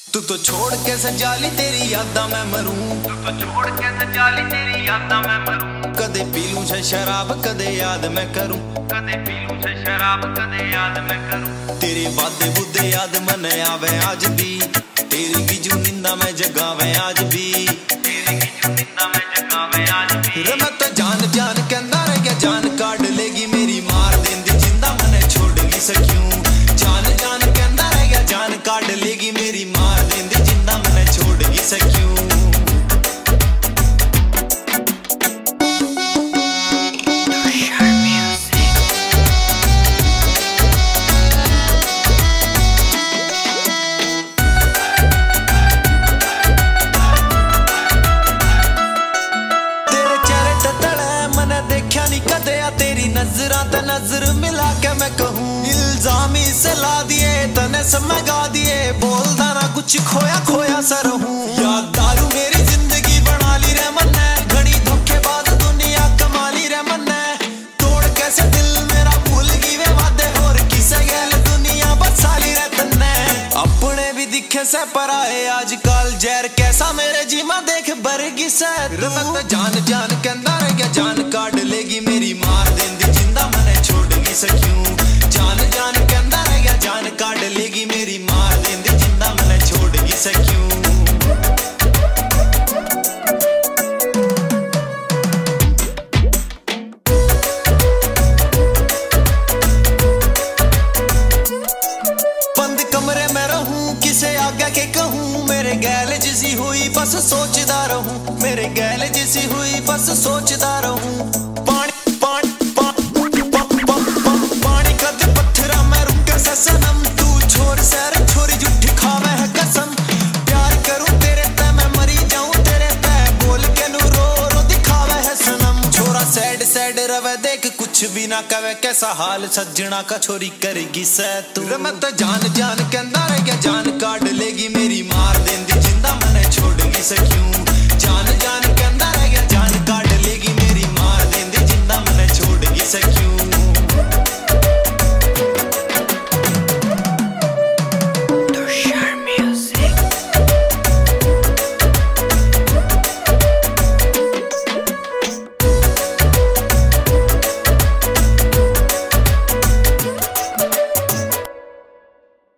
तू तो छोड़ के सजाली तेरी यादा मैं मरूं, तू तो छोड़ के सजाली तेरी यादा मैं मरूं। कदे पी लूं से शराब कदे याद मैं करूं, कदे पी लूं से शराब कदे याद मैं करूं। तेरे वादे बुदे याद मने आवे आज भी, तेरी गिजू निंदा मैं जगावे आज भी, तेरी गिजू निंदा मैं जगावे आज भी। रे मैं तो जान जान कहंदा रह गया, जान काट लेगी मेरी मार देंदी जिंदा मने छोड़गी सक्यूं। जान जान कहंदा रह गया, जान काट लेगी मेरी मार देंदी जिंदा मने छोड़गी सक्यूं। तेरी नजरा ते नजर मिला के मैं कहूँ, इल्जाम इसे ला दिए तने सब मैं गा दिए, बोलदा ना कुछ खोया खोया सा रहूं। याद दारू मेरी जिंदगी बना ली रे मन्ने, घड़ी धोखेबाज दुनिया कमा ली रे मन्ने। तोड़ कैसे दिल मेरा भूल गई वे वादे, और किसे गैल दुनिया बसा ली रे तन्ने। अपने भी दिखे से पराए आजकल, जहर कैसा मेरे जीमा देख बरगी से तू। जान जान कहंदा रह गया, जान काट लेगी मेरी मार देंदी जिंदा मने छोड़गी सक्यूं। जान जान कहंदा रह गया, जान काट लेगी मेरी मार देंदी जिंदा मने छोड़गी सक्यूं। बंद कमरे में रहूं किसे आगे के कहूं, मेरे गैल जिसी हुई बस सोचदा रहूं, मेरे गैल जिसी हुई बस सोचदा रहूं। सनम तू छोर सर छोरी झूठी खावे है कसम, प्यार करूं तेरे ते मैं मरी जाऊं तेरे ते, बोल के नू रो रो दिखावे है सनम। छोरा सैड सैड रवे देख कुछ भी ना कवे, कैसा हाल सज्जना का छोरी करेगी से तू। मैं तो जान जान कहंदा रह गया, जान काट लेगी मेरी मार देंदी जिंदा मने छोड़गी सक्यूं।